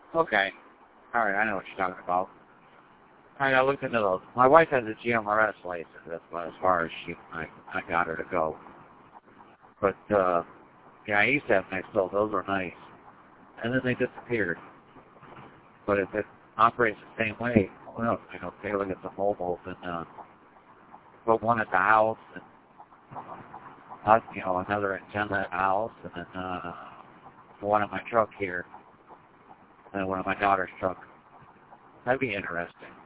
Okay. All right, I know what you're talking about. All right, I looked into those. My wife has a GMRS license. That's about as far as I got her to go. But, yeah, I used to have nice clothes. Those were nice. And then they disappeared. But if it operates the same way, well, okay, look at the mobiles and put one at the house and, another antenna at the house and then one in my truck here and one in my daughter's truck. That'd be interesting.